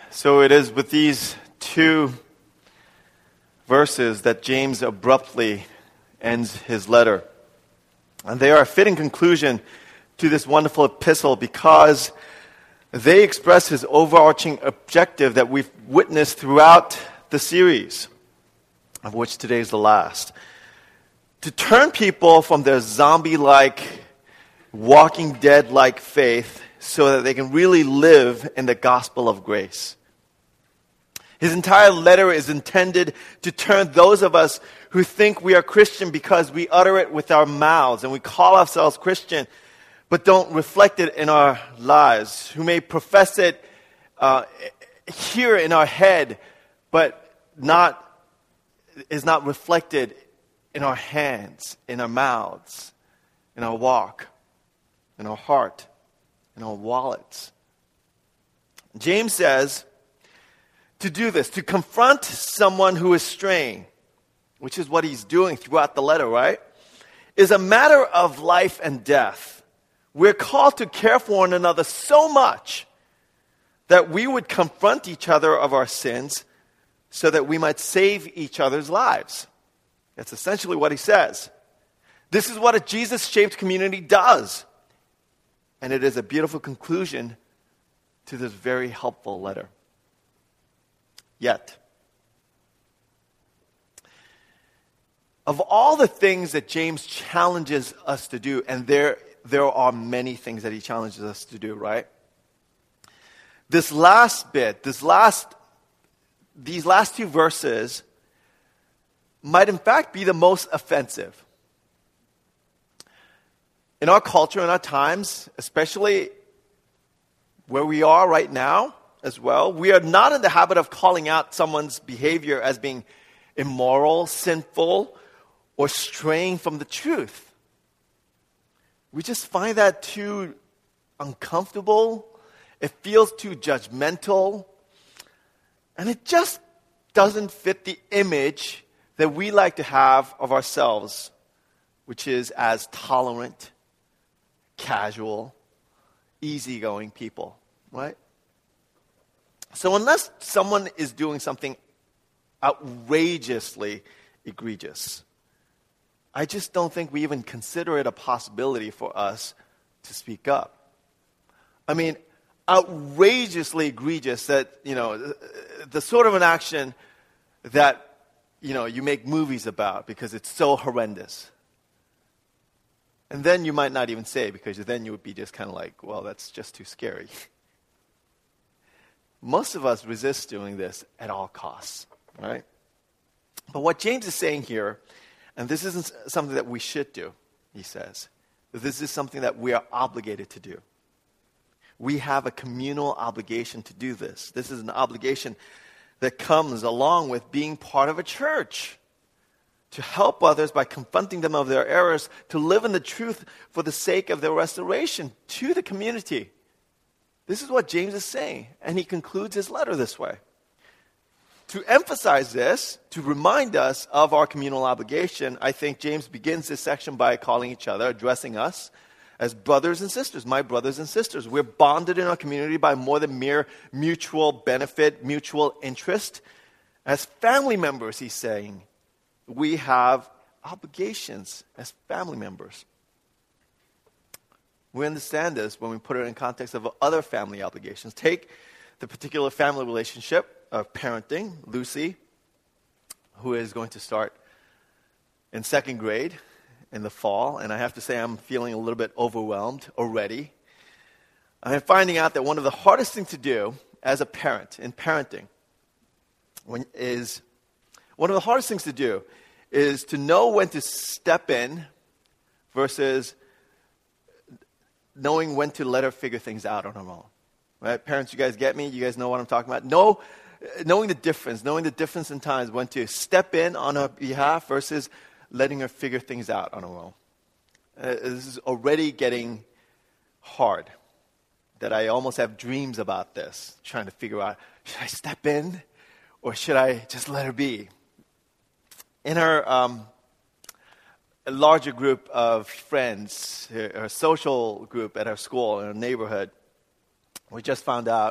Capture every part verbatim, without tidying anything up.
So it is with these two verses that James abruptly ends his letter. And they are a fitting conclusion to this wonderful epistle because they express his overarching objective that we've witnessed throughout the series, of which today is the last. To turn people from their zombie-like, walking dead-like faith so that they can really live in the gospel of grace. His entire letter is intended to turn those of us who think we are Christian because we utter it with our mouths and we call ourselves Christian, but don't reflect it in our lives, who may profess it uh, here in our head, but not is not reflected in our hands, in our mouths, in our walk, in our heart, in our wallets. James says, to do this, to confront someone who is straying, which is what he's doing throughout the letter, right, is a matter of life and death. We're called to care for one another so much that we would confront each other of our sins so that we might save each other's lives. That's essentially what he says. This is what a Jesus-shaped community does. And it is a beautiful conclusion to this very helpful letter. Yet, of all the things that James challenges us to do, and there, there are many things that he challenges us to do, right? This last bit, this last, these last two verses might in fact be the most offensive. In our culture, in our times, especially where we are right now, as well, we are not in the habit of calling out someone's behavior as being immoral, sinful, or straying from the truth. We just find that too uncomfortable. It feels too judgmental. And it just doesn't fit the image that we like to have of ourselves, which is as tolerant, casual, easygoing people, right? So unless someone is doing something outrageously egregious, I just don't think we even consider it a possibility for us to speak up. I mean, outrageously egregious that, you know, the sort of an action that, you know, you make movies about because it's so horrendous. And then you might not even say, because then you would be just kind of like, well, that's just too scary. Most of us resist doing this at all costs, right? But what James is saying here, and this isn't something that we should do, he says, this is something that we are obligated to do. We have a communal obligation to do this. This is an obligation that comes along with being part of a church, to help others by confronting them of their errors, to live in the truth for the sake of their restoration to the community. This is what James is saying, and he concludes his letter this way. To emphasize this, to remind us of our communal obligation, I think James begins this section by calling each other, addressing us as brothers and sisters, my brothers and sisters. We're bonded in our community by more than mere mutual benefit, mutual interest. As family members, he's saying, we have obligations as family members. We understand this when we put it in context of other family obligations. Take the particular family relationship of parenting. Lucy, who is going to start in second grade in the fall, and I have to say I'm feeling a little bit overwhelmed already. I'm finding out that one of the hardest things to do as a parent in parenting when, is one of the hardest things to do is to know when to step in versus knowing when to let her figure things out on her own. Right? Parents, you guys get me? You guys know what I'm talking about? Know, knowing the difference, knowing the difference in times when to step in on her behalf versus letting her figure things out on her own. Uh, this is already getting hard, that I almost have dreams about this, trying to figure out, should I step in or should I just let her be? In her um, a larger group of friends, a social group at our school, in our neighborhood, we just found out,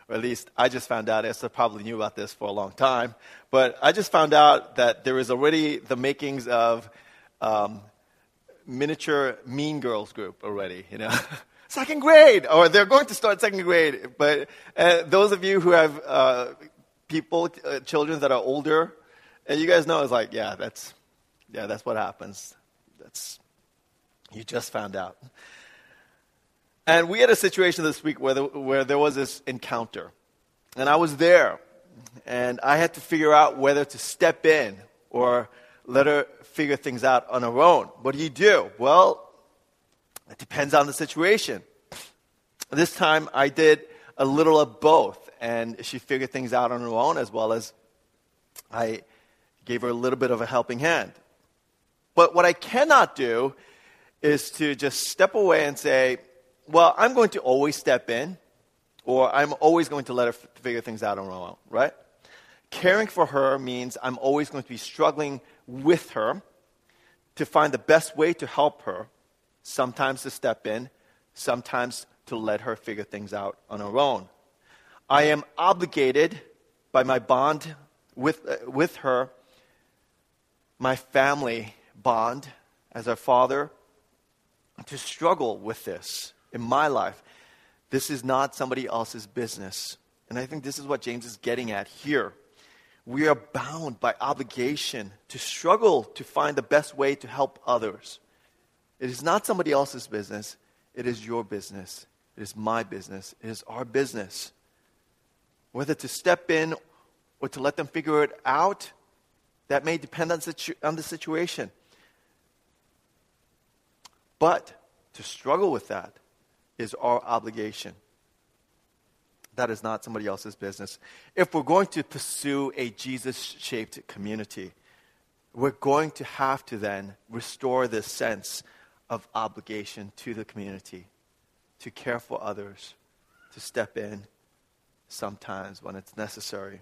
or at least I just found out, Esther probably knew about this for a long time, but I just found out that there is already the makings of um, miniature Mean Girls group already, you know. Second grade, or they're going to start second grade. But uh, those of you who have uh, people, uh, children that are older, and you guys know, it's like, yeah, that's, yeah, that's what happens. That's, you just found out. And we had a situation this week where, the, where there was this encounter. And I was there. And I had to figure out whether to step in or let her figure things out on her own. What do you do? Well, it depends on the situation. This time I did a little of both. And she figured things out on her own, as well as I gave her a little bit of a helping hand. But what I cannot do is to just step away and say, well, I'm going to always step in, or I'm always going to let her f- figure things out on her own, right? Caring for her means I'm always going to be struggling with her to find the best way to help her, sometimes to step in, sometimes to let her figure things out on her own. I am obligated by my bond with, uh, with her, my family bond as her father, to struggle with this in my life. This is not somebody else's business. And I think this is what James is getting at here. We are bound by obligation to struggle to find the best way to help others. It is not somebody else's business. It is your business. It is my business. It is our business. Whether to step in or to let them figure it out, that may depend on, situ- on the situation. But to struggle with that is our obligation. That is not somebody else's business. If we're going to pursue a Jesus-shaped community, we're going to have to then restore this sense of obligation to the community, to care for others, to step in sometimes when it's necessary.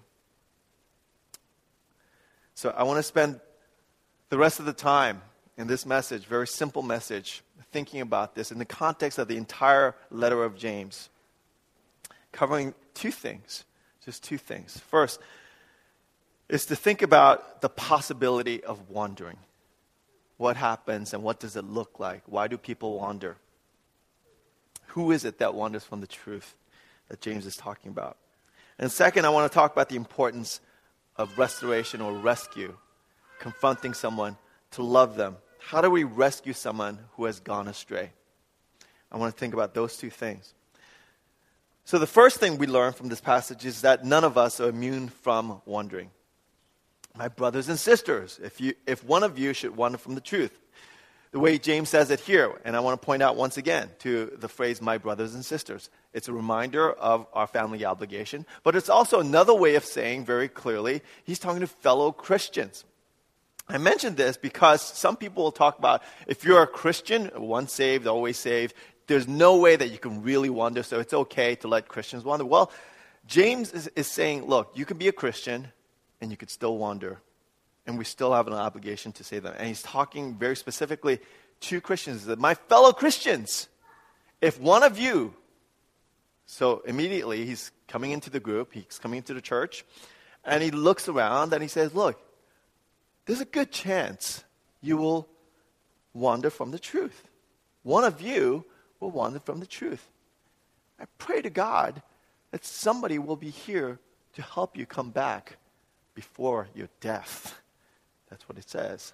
So I want to spend the rest of the time in this message, very simple message, thinking about this in the context of the entire letter of James, covering two things, just two things. First is to think about the possibility of wandering. What happens and what does it look like? Why do people wander? Who is it that wanders from the truth that James is talking about? And second, I want to talk about the importance of restoration or rescue, confronting someone to love them. How do we rescue someone who has gone astray? I want to think about those two things. So the first thing we learn from this passage is that none of us are immune from wandering. My brothers and sisters, if you, if one of you should wander from the truth, the way James says it here, and I want to point out once again to the phrase, my brothers and sisters. It's a reminder of our family obligation, but it's also another way of saying very clearly, he's talking to fellow Christians. I mentioned this because some people will talk about, if you're a Christian, once saved, always saved, there's no way that you can really wander, so it's okay to let Christians wander. Well, James is, is saying, look, you can be a Christian, and you could still wander. And we still have an obligation to save them. And he's talking very specifically to Christians, that my fellow Christians, if one of you, so immediately he's coming into the group, he's coming into the church, and he looks around and he says, look, there's a good chance you will wander from the truth. One of you will wander from the truth. I pray to God that somebody will be here to help you come back before your death. That's what it says.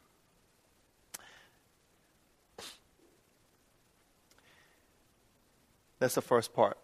That's the first part.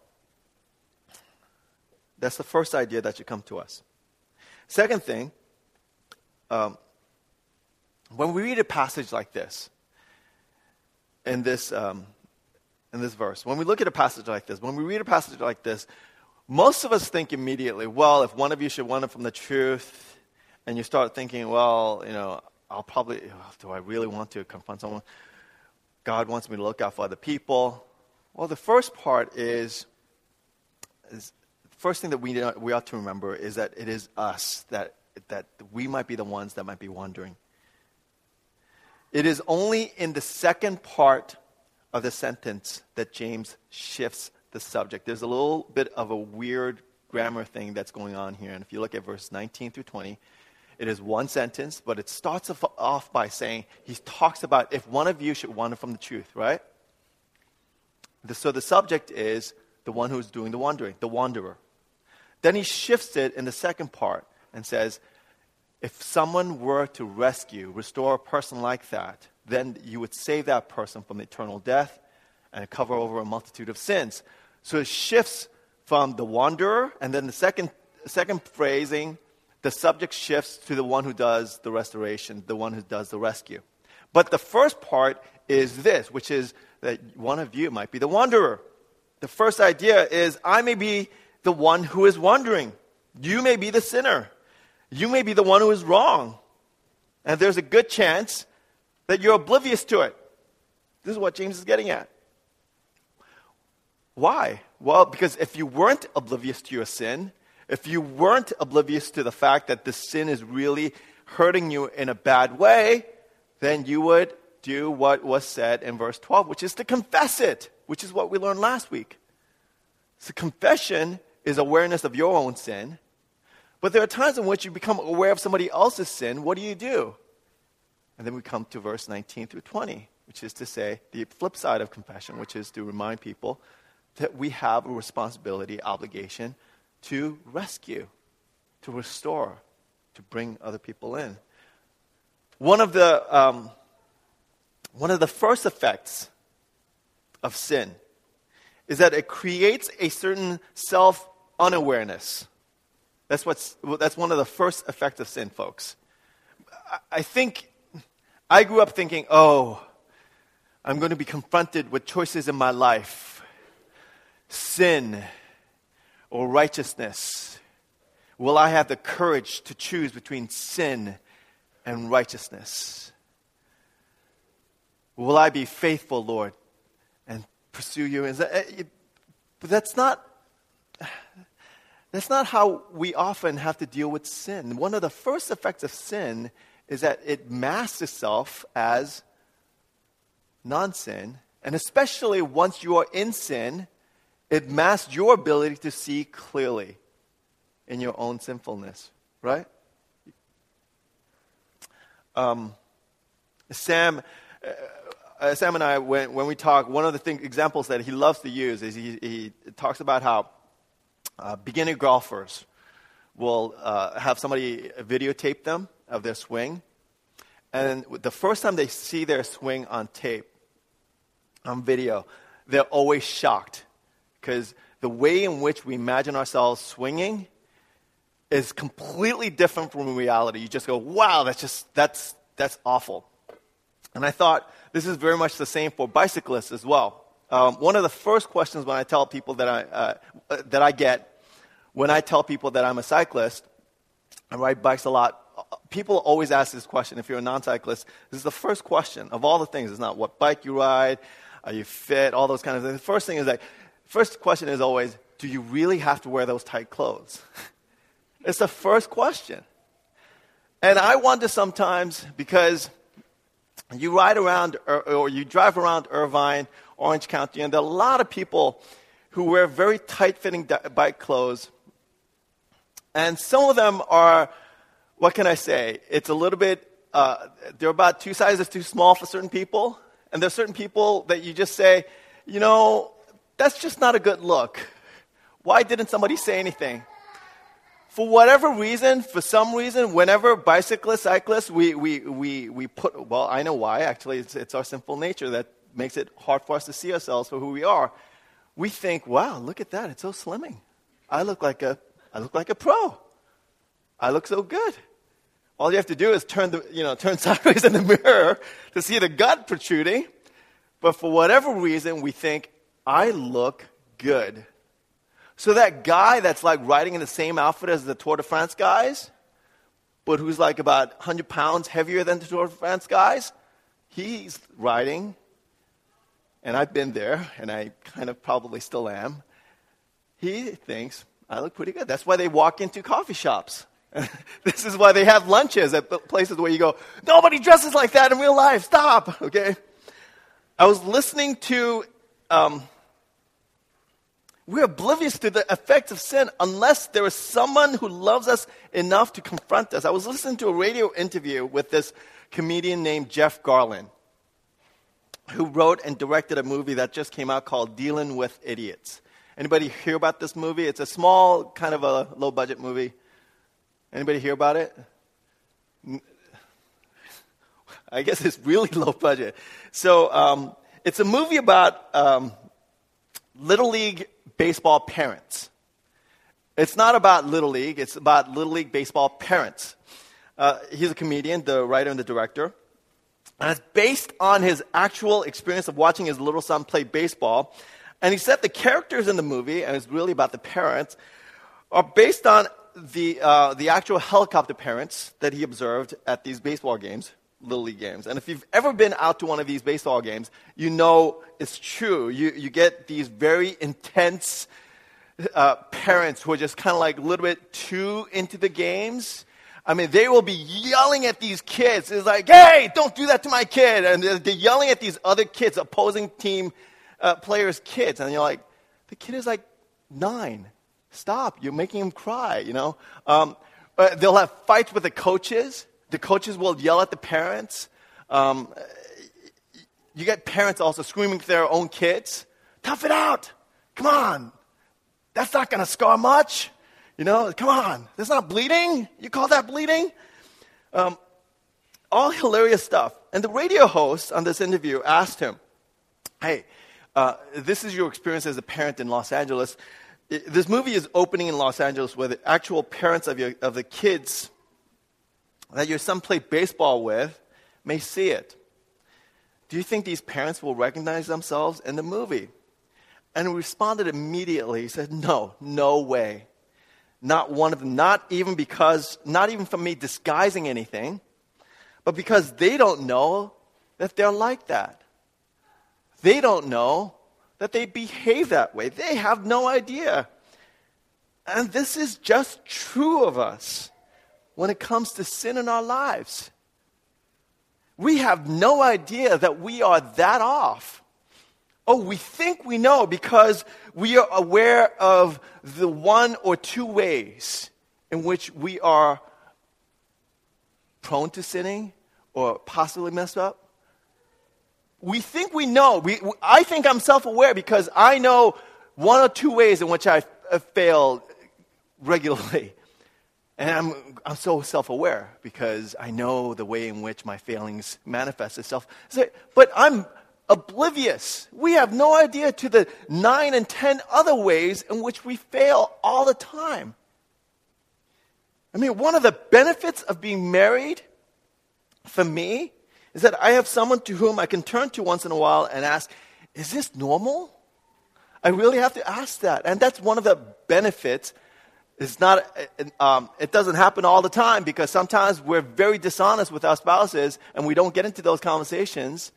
That's the first idea that should come to us. Second thing, um, when we read a passage like this, in this um, in this verse, when we look at a passage like this, when we read a passage like this, most of us think immediately, well, if one of you should wander from the truth, and you start thinking, well, you know, I'll probably, do I really want to confront someone? God wants me to look out for other people. Well, the first part is, is the first thing that we we ought to remember is that it is us, that that we might be the ones that might be wandering. It is only in the second part of the sentence that James shifts the subject. There's a little bit of a weird grammar thing that's going on here. And if you look at verse nineteen through twenty, it is one sentence, but it starts off by saying, he talks about if one of you should wander from the truth, right? The, so the subject is the one who's doing the wandering, the wanderer. Then he shifts it in the second part and says, if someone were to rescue, restore a person like that, then you would save that person from eternal death and cover over a multitude of sins. So it shifts from the wanderer, and then the second second phrasing, the subject shifts to the one who does the restoration, the one who does the rescue. But the first part is this, which is that one of you might be the wanderer. The first idea is, I may be the one who is wandering. You may be the sinner. You may be the one who is wrong. And there's a good chance that you're oblivious to it. This is what James is getting at. Why? Well, because if you weren't oblivious to your sin, if you weren't oblivious to the fact that the sin is really hurting you in a bad way, then you would do what was said in verse twelve, which is to confess it, which is what we learned last week. So confession is awareness of your own sin. But there are times in which you become aware of somebody else's sin. What do you do? And then we come to verse nineteen through twenty, which is to say the flip side of confession, which is to remind people that we have a responsibility, obligation to rescue, to restore, to bring other people in. One of the um, one of the first effects of sin is that it creates a certain self-unawareness. That's what's that's one of the first effects of sin, folks. I, I think I grew up thinking, oh, I'm going to be confronted with choices in my life. Sin or righteousness. Will I have the courage to choose between sin and righteousness? Will I be faithful, Lord, and pursue you? Is that, but that's not, that's not how we often have to deal with sin. One of the first effects of sin is that it masks itself as non-sin. And especially once you are in sin, it masks your ability to see clearly in your own sinfulness, right? Um, Sam, uh, Sam and I, when, when we talk, one of the thing, examples that he loves to use is he, he talks about how uh, beginner golfers will uh, have somebody videotape them of their swing. And the first time they see their swing on tape, on video, they're always shocked. Because the way in which we imagine ourselves swinging is completely different from reality. You just go, wow, that's just, that's, that's awful. And I thought this is very much the same for bicyclists as well. Um, one of the first questions when I tell people that I, uh, that I get, when I tell people that I'm a cyclist, I ride bikes a lot, people always ask this question. If you're a non-cyclist, this is the first question of all the things. It's not what bike you ride, are you fit, all those kind of things. The first thing is like, first question is always, do you really have to wear those tight clothes? It's the first question. And I wonder sometimes, because you ride around or you drive around Irvine, Orange County, and there are a lot of people who wear very tight-fitting bike clothes. And some of them are, what can I say? It's a little bit, uh, they're about two sizes too small for certain people. And there are certain people that you just say, you know, that's just not a good look. Why didn't somebody say anything? For whatever reason, for some reason, whenever bicyclists, cyclists, we, we, we, we put, well, I know why. Actually, it's, it's our sinful nature that makes it hard for us to see ourselves for who we are. We think, wow, look at that. It's so slimming. I look like a, I look like a pro. I look so good. All you have to do is turn the, you know, turn sideways in the mirror to see the gut protruding. But for whatever reason, we think, I look good. So that guy that's like riding in the same outfit as the Tour de France guys, but who's like about one hundred pounds heavier than the Tour de France guys, he's riding, and I've been there, and I kind of probably still am. He thinks, I look pretty good. That's why they walk into coffee shops. This is why they have lunches at places where you go, nobody dresses like that in real life. Stop, okay? I was listening to... Um, We're oblivious to the effects of sin unless there is someone who loves us enough to confront us. I was listening to a radio interview with this comedian named Jeff Garlin, who wrote and directed a movie that just came out called Dealing with Idiots. Anybody hear about this movie? It's a small, kind of a low-budget movie. Anybody hear about it? I guess it's really low budget. So um, it's a movie about um, Little League baseball parents. It's not about Little League. It's about Little League baseball parents. Uh, he's a comedian, the writer and the director. And it's based on his actual experience of watching his little son play baseball. And he said the characters in the movie, and it's really about the parents, are based on the uh, the actual helicopter parents that he observed at these baseball games, Little League games. And if you've ever been out to one of these baseball games, you know it's true. You you get these very intense uh, parents who are just kind of like a little bit too into the games. I mean, they will be yelling at these kids. It's like, hey, don't do that to my kid. And they're, they're yelling at these other kids, opposing team uh, players' kids. And you're like, the kid is like nine. Stop. You're making him cry, you know. Um, uh, they'll have fights with the coaches. The coaches will yell at the parents. Um, you get parents also screaming at their own kids. Tough it out. Come on. That's not going to scar much. You know, come on. That's not bleeding. You call that bleeding? Um, all hilarious stuff. And the radio host on this interview asked him, hey, uh, this is your experience as a parent in Los Angeles. This movie is opening in Los Angeles where the actual parents of, your, of the kids that your son played baseball with may see it. Do you think these parents will recognize themselves in the movie? And he responded immediately. He said, no, no way. Not one of them, not even because, not even from me disguising anything, but because they don't know that they're like that. They don't know that they behave that way. They have no idea. And this is just true of us when it comes to sin in our lives. We have no idea that we are that off. Oh, we think we know because we are aware of the one or two ways in which we are prone to sinning or possibly messed up. We think we know. We, I think I'm self-aware because I know one or two ways in which I have failed regularly. And I'm, I'm so self-aware because I know the way in which my failings manifest itself. But I'm oblivious. We have no idea to the nine and ten other ways in which we fail all the time. I mean, one of the benefits of being married for me is that I have someone to whom I can turn to once in a while and ask, is this normal? I really have to ask that. And that's one of the benefits. It's not, um, it doesn't happen all the time because sometimes we're very dishonest with our spouses and we don't get into those conversations.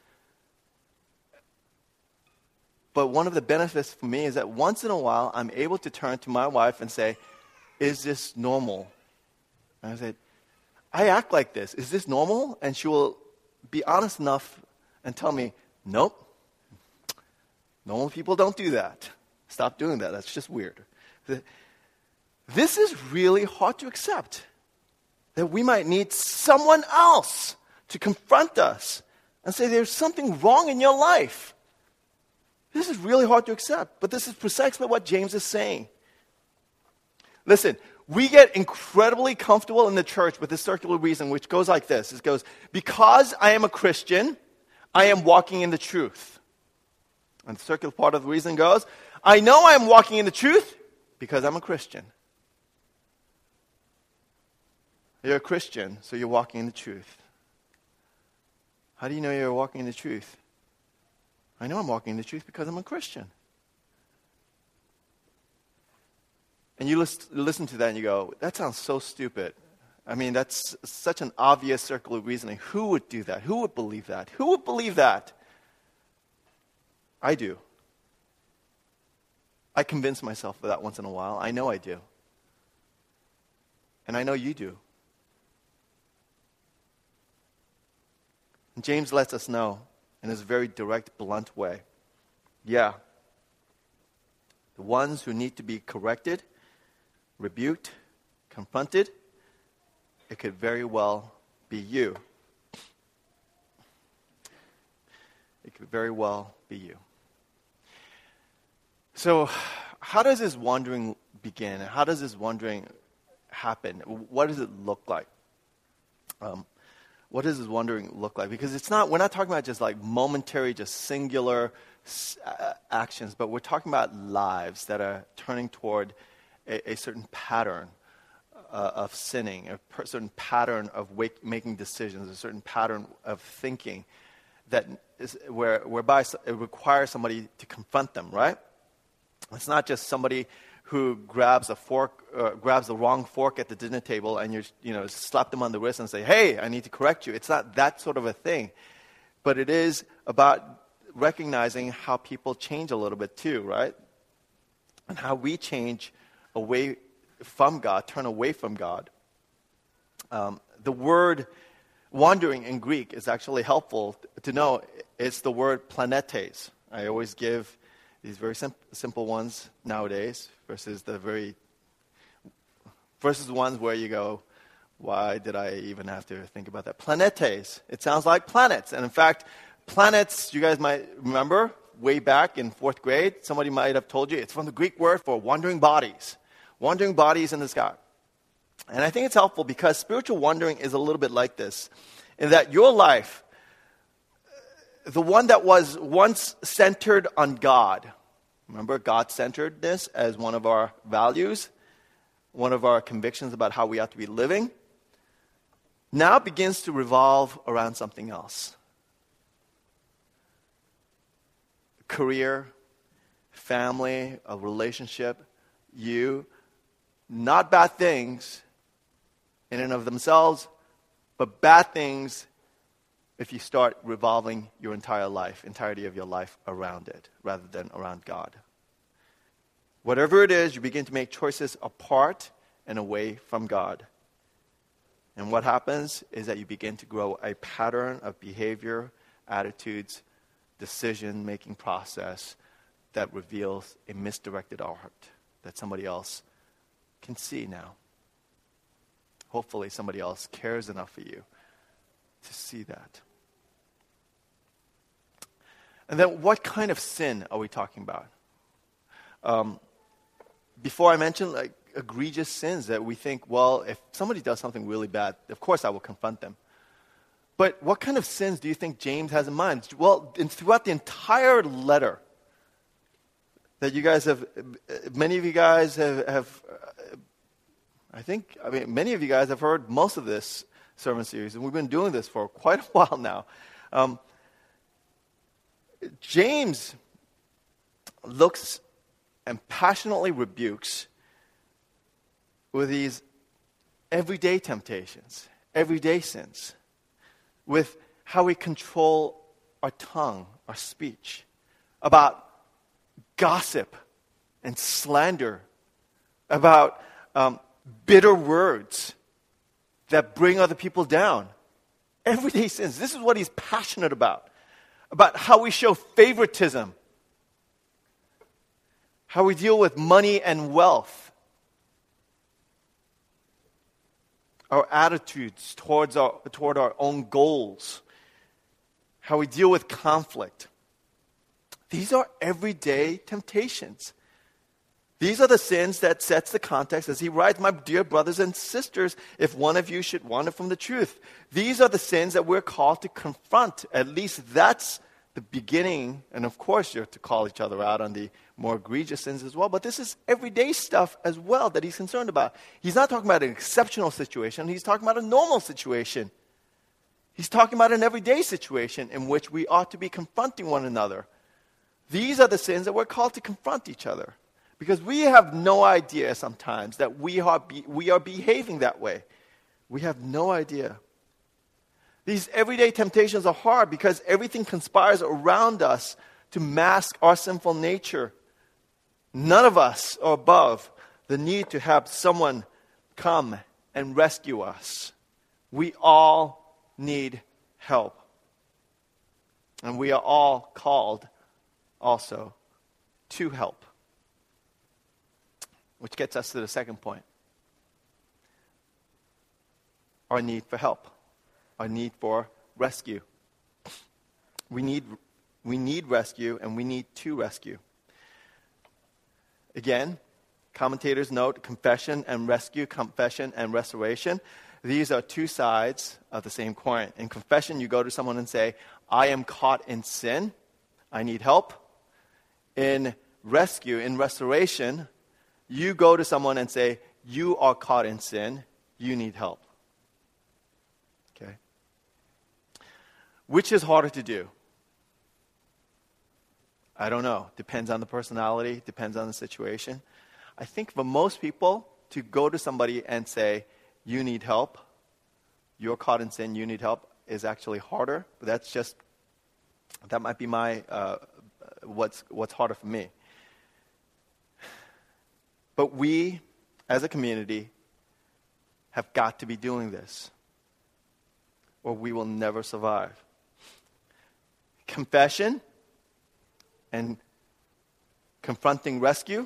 But one of the benefits for me is that once in a while, I'm able to turn to my wife and say, is this normal? And I said, I act like this. Is this normal? And she will be honest enough and tell me, nope. Normal people don't do that. Stop doing that. That's just weird. This is really hard to accept. That we might need someone else to confront us and say, there's something wrong in your life. This is really hard to accept, but this is precisely what James is saying. Listen, we get incredibly comfortable in the church with this circular reason, which goes like this. It goes, because I am a Christian, I am walking in the truth. And the circular part of the reason goes, I know I am walking in the truth because I'm a Christian. You're a Christian, so you're walking in the truth. How do you know you're walking in the truth? I know I'm walking in the truth because I'm a Christian. And you listen, listen to that and you go, that sounds so stupid. I mean, that's such an obvious circular reasoning. Who would do that? Who would believe that? Who would believe that? I do. I convince myself of that once in a while. I know I do. And I know you do. And James lets us know in his very direct, blunt way. Yeah, the ones who need to be corrected, rebuked, confronted, it could very well be you. It could very well be you. So, how does this wandering begin? How does this wandering happen? What does it look like? Um, what does this wandering look like? Because it's not, we're not talking about just like momentary, just singular uh, actions, but we're talking about lives that are turning toward a, a certain pattern uh, of sinning, a per- certain pattern of wake, making decisions, a certain pattern of thinking that is where, whereby it requires somebody to confront them, right? It's not just somebody who grabs a fork, uh, grabs the wrong fork at the dinner table, and you you know slap them on the wrist and say, "Hey, I need to correct you." It's not that sort of a thing, but it is about recognizing how people change a little bit too, right? And how we change away from God, turn away from God. Um, the word wandering in Greek is actually helpful to know. It's the word planetes. I always give these very sim- simple ones nowadays versus the very versus ones where you go, why did I even have to think about that? Planetes. It sounds like planets. And in fact, planets, you guys might remember, way back in fourth grade, somebody might have told you, it's from the Greek word for wandering bodies. Wandering bodies in the sky. And I think it's helpful because spiritual wandering is a little bit like this, in that your life, the one that was once centered on God, remember God-centeredness as one of our values, one of our convictions about how we ought to be living, now begins to revolve around something else. Career, family, a relationship, you, not bad things in and of themselves, but bad things if you start revolving your entire life, entirety of your life around it, rather than around God. Whatever it is, you begin to make choices apart and away from God. And what happens is that you begin to grow a pattern of behavior, attitudes, decision-making process that reveals a misdirected heart that somebody else can see now. Hopefully somebody else cares enough for you to see that. And then what kind of sin are we talking about? Um, before I mentioned like egregious sins that we think, well, if somebody does something really bad, of course I will confront them. But what kind of sins do you think James has in mind? Well, in, throughout the entire letter that you guys have, many of you guys have, have uh, I think, I mean, many of you guys have heard most of this sermon series, and we've been doing this for quite a while now. Um, James looks and passionately rebukes with these everyday temptations, everyday sins, with how we control our tongue, our speech, about gossip and slander, about um, bitter words that bring other people down. Everyday sins. This is what he's passionate about. About how we show favoritism, how we deal with money and wealth, our attitudes towards our, toward our own goals, how we deal with conflict. These are everyday temptations. These are the sins that sets the context as he writes, my dear brothers and sisters, if one of you should wander from the truth. These are the sins that we're called to confront. At least that's the beginning. And of course, you're to call each other out on the more egregious sins as well. But this is everyday stuff as well that he's concerned about. He's not talking about an exceptional situation. He's talking about a normal situation. He's talking about an everyday situation in which we ought to be confronting one another. These are the sins that we're called to confront each other. Because we have no idea sometimes that we are, be, we are behaving that way. We have no idea. These everyday temptations are hard because everything conspires around us to mask our sinful nature. None of us are above the need to have someone come and rescue us. We all need help. And we are all called also to help. Which gets us to the second point. Our need for help. Our need for rescue. We need, we need rescue, and we need to rescue. Again, commentators note confession and rescue, confession and restoration. These are two sides of the same coin. In confession, you go to someone and say, I am caught in sin. I need help. In rescue, in restoration, you go to someone and say, you are caught in sin. You need help. Okay? Which is harder to do? I don't know. Depends on the personality, depends on the situation. I think for most people, to go to somebody and say, you need help, you're caught in sin, you need help, is actually harder. But that's just, that might be my, uh, what's, what's harder for me. But we, as a community, have got to be doing this, or we will never survive. Confession and confronting rescue,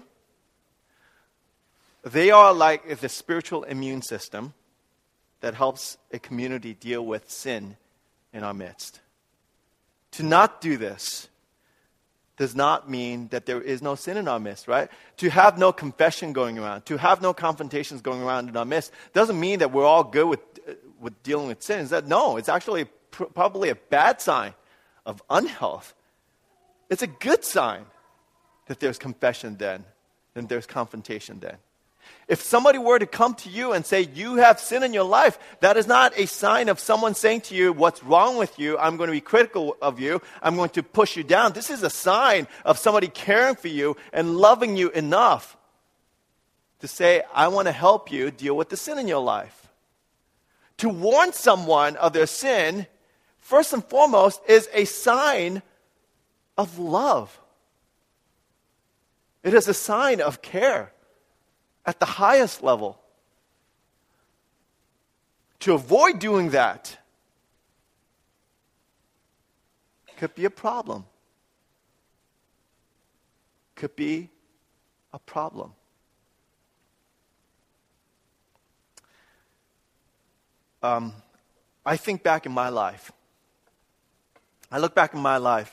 they are like the spiritual immune system that helps a community deal with sin in our midst. To not do this does not mean that there is no sin in our midst, right? To have no confession going around, to have no confrontations going around in our midst, doesn't mean that we're all good with, uh, with dealing with sin. Is that, no, it's actually pr- probably a bad sign of unhealth. It's a good sign that there's confession then, and there's confrontation then. If somebody were to come to you and say, you have sin in your life, that is not a sign of someone saying to you, what's wrong with you? I'm going to be critical of you. I'm going to push you down. This is a sign of somebody caring for you and loving you enough to say, I want to help you deal with the sin in your life. To warn someone of their sin, first and foremost, is a sign of love. It is a sign of care at the highest level. To avoid doing that could be a problem. Could be a problem. Um, I think back in my life. I look back in my life.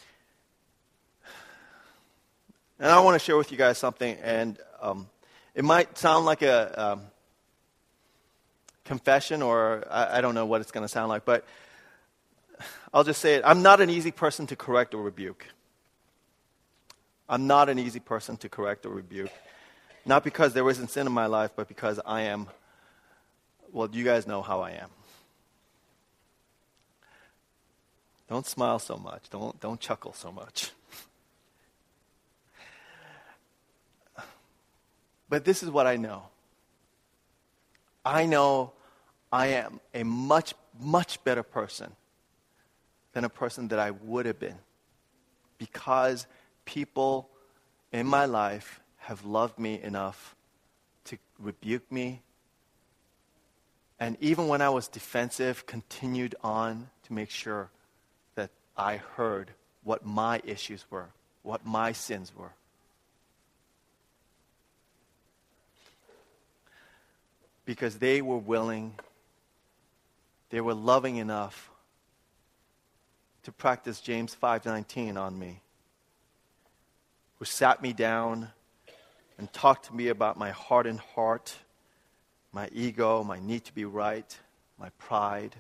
And I want to share with you guys something, and um, it might sound like a um, confession, or I, I don't know what it's going to sound like, but I'll just say it. I'm not an easy person to correct or rebuke. I'm not an easy person to correct or rebuke. Not because there isn't sin in my life, but because I am, well, you guys know how I am. Don't smile so much. Don't, don't chuckle so much. But this is what I know. I know I am a much, much better person than a person that I would have been, because people in my life have loved me enough to rebuke me, and even when I was defensive, continued on to make sure that I heard what my issues were, what my sins were. Because they were willing, they were loving enough to practice James five nineteen on me, who sat me down and talked to me about my hardened heart, my ego, my need to be right, my pride.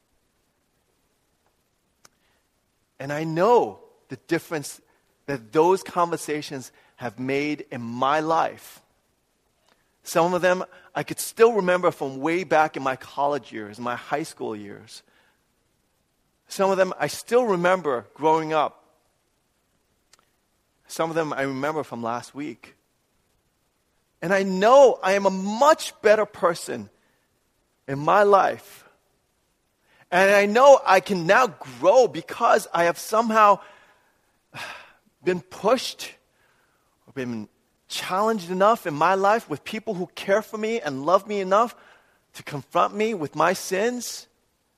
And I know the difference that those conversations have made in my life. Some of them I could still remember from way back in my college years, my high school years. Some of them I still remember growing up. Some of them I remember from last week. And I know I am a much better person in my life. And I know I can now grow because I have somehow been pushed or been challenged enough in my life with people who care for me and love me enough to confront me with my sins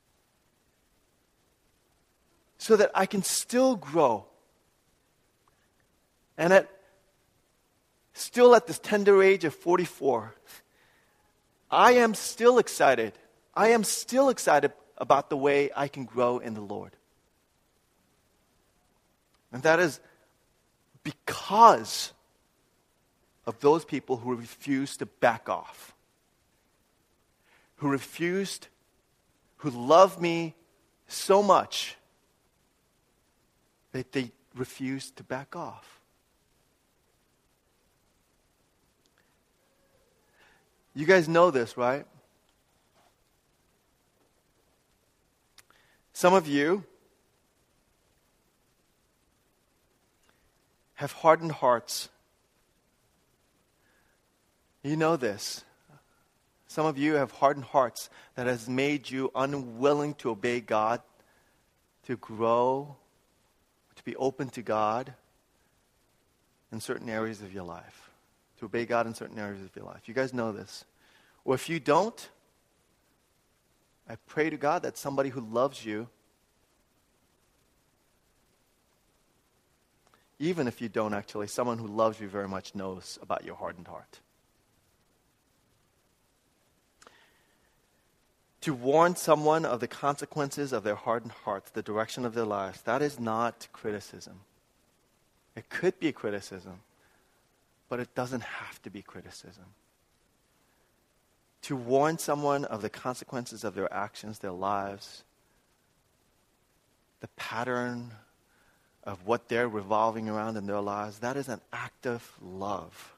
so that I can still grow. And at still at this tender age of forty-four, I am still excited. I am still excited about the way I can grow in the Lord. And that is because of those people who refused to back off, who refused, who love me so much that they refused to back off. You guys know this, right? Some of you have hardened hearts. You know this. Some of you have hardened hearts that has made you unwilling to obey God, to grow, to be open to God in certain areas of your life, to obey God in certain areas of your life. You guys know this. Or if you don't, I pray to God that somebody who loves you, even if you don't actually, someone who loves you very much knows about your hardened heart. To warn someone of the consequences of their hardened hearts, the direction of their lives, that is not criticism. It could be criticism, but it doesn't have to be criticism. To warn someone of the consequences of their actions, their lives, the pattern of what they're revolving around in their lives, that is an act of love.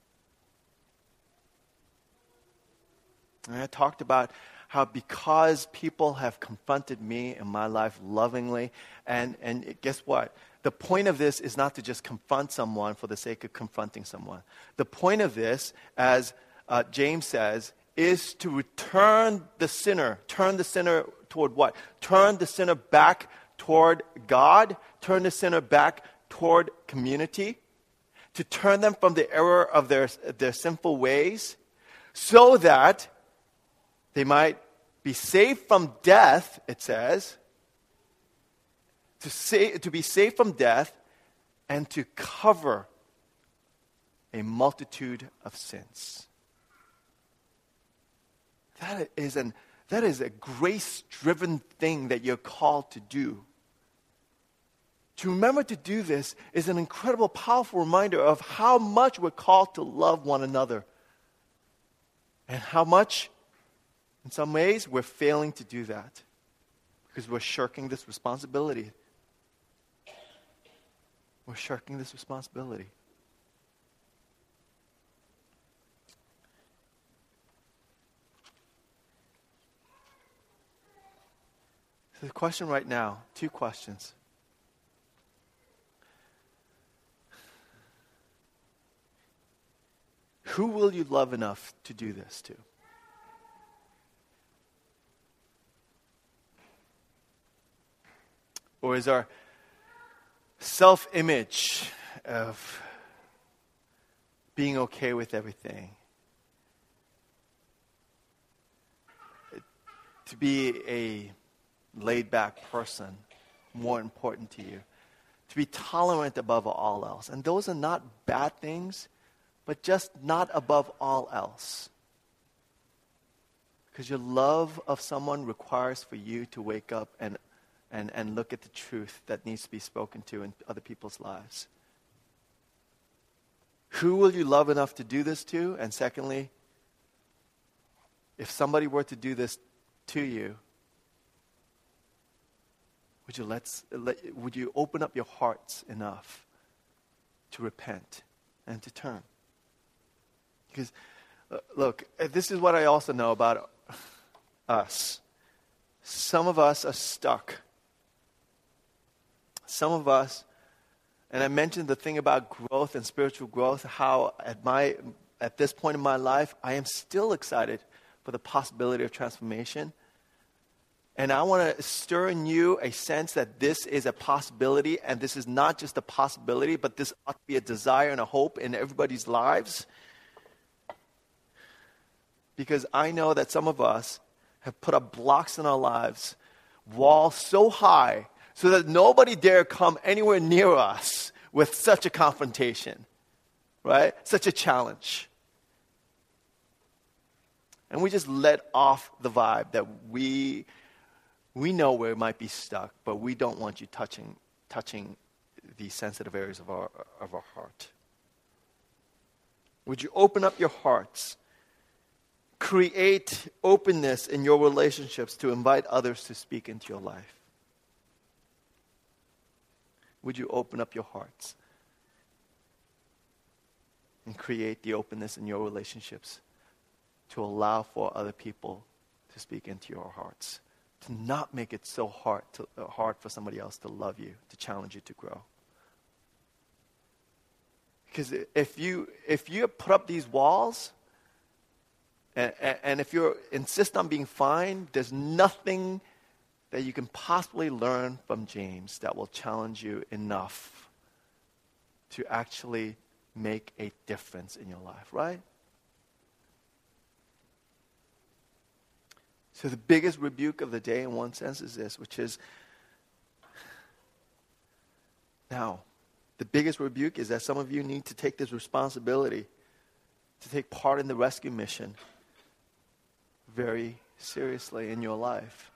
And I talked about how because people have confronted me in my life lovingly, and, and guess what? The point of this is not to just confront someone for the sake of confronting someone. The point of this, as uh, James says, is to return the sinner. Turn the sinner toward what? Turn the sinner back toward God. Turn the sinner back toward community. To turn them from the error of their, their sinful ways, so that they might be saved from death, it says. To, say, to be saved from death and to cover a multitude of sins. That is, an, that is a grace-driven thing that you're called to do. To remember to do this is an incredible, powerful reminder of how much we're called to love one another. And how much, in some ways, we're failing to do that. Because we're shirking this responsibility. We're shirking this responsibility. So the question right now, two questions. Who will you love enough to do this to? Or is our self-image of being okay with everything, to be a laid-back person, more important to you? To be tolerant above all else. And those are not bad things, but just not above all else. Because your love of someone requires for you to wake up and, and, and look at the truth that needs to be spoken to in other people's lives. Who will you love enough to do this to? And secondly, if somebody were to do this to you, would you, let's, let, would you open up your hearts enough to repent and to turn? Because, uh, look, this is what I also know about us. Some of us are stuck. Some of us, and I mentioned the thing about growth and spiritual growth, how at my at this point in my life, I am still excited for the possibility of transformation. And I want to stir in you a sense that this is a possibility, and this is not just a possibility, but this ought to be a desire and a hope in everybody's lives. Because I know that some of us have put up blocks in our lives, walls so high, so that nobody dare come anywhere near us with such a confrontation. right? Such a challenge. And we just let off the vibe that we we know where it might be stuck, but we don't want you touching touching the sensitive areas of our of our heart. Would you open up your hearts? Create openness in your relationships to invite others to speak into your life. Would you open up your hearts and create the openness in your relationships to allow for other people to speak into your hearts, to not make it so hard to, uh, hard for somebody else to love you, to challenge you to grow? Because if you if you put up these walls, and, and if you insist on being fine, there's nothing that you can possibly learn from James that will challenge you enough to actually make a difference in your life, right? So the biggest rebuke of the day in one sense is this, which is, now, the biggest rebuke is that some of you need to take this responsibility to take part in the rescue mission very seriously in your life.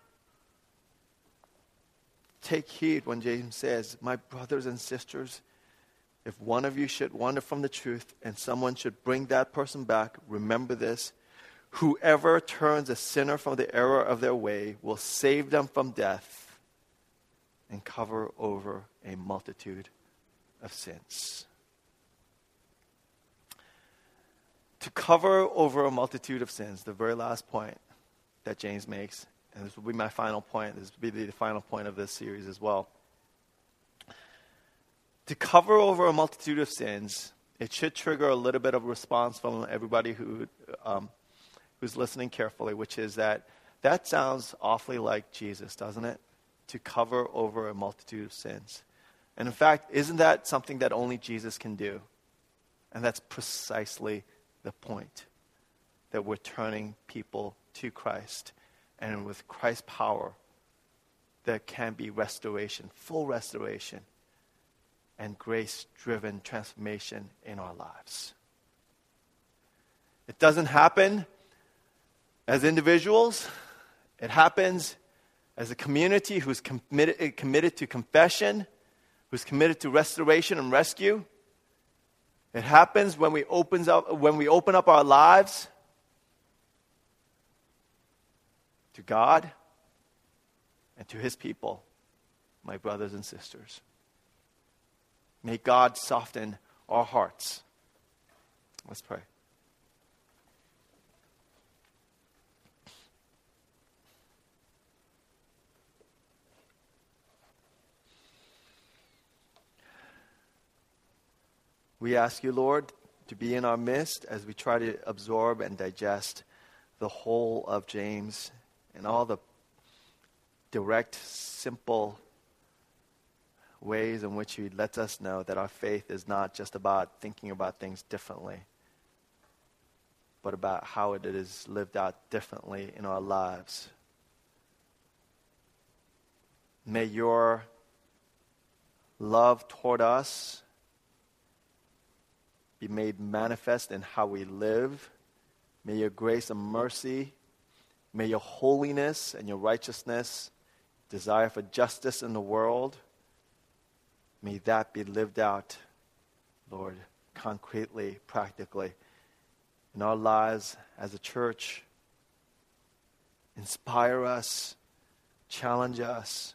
Take heed when James says, my brothers and sisters, if one of you should wander from the truth and someone should bring that person back, remember this: whoever turns a sinner from the error of their way will save them from death and cover over a multitude of sins. To cover over a multitude of sins, the very last point that James makes, and this will be my final point, this will be the final point of this series as well. To cover over a multitude of sins, it should trigger a little bit of response from everybody who um, who's listening carefully, which is that that sounds awfully like Jesus, doesn't it? To cover over a multitude of sins. And in fact, isn't that something that only Jesus can do? And that's precisely the point, that we're turning people to Christ. And with Christ's power, there can be restoration, full restoration, and grace-driven transformation in our lives. It doesn't happen as individuals. It happens as a community who's committed, committed to confession, who's committed to restoration and rescue. It happens when we opens up when we open up our lives to God and to His people, my brothers and sisters. May God soften our hearts. Let's pray. We ask you, Lord, to be in our midst as we try to absorb and digest the whole of James and all the direct, simple ways in which he lets us know that our faith is not just about thinking about things differently, but about how it is lived out differently in our lives. May your love toward us be made manifest in how we live. May your grace and mercy, may your holiness and your righteousness, desire for justice in the world, may that be lived out, Lord, concretely, practically, in our lives as a church. Inspire us, challenge us,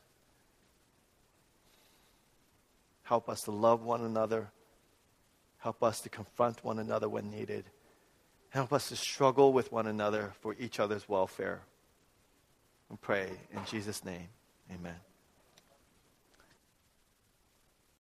help us to love one another, help us to confront one another when needed, help us to struggle with one another for each other's welfare. We pray in Jesus' name, amen.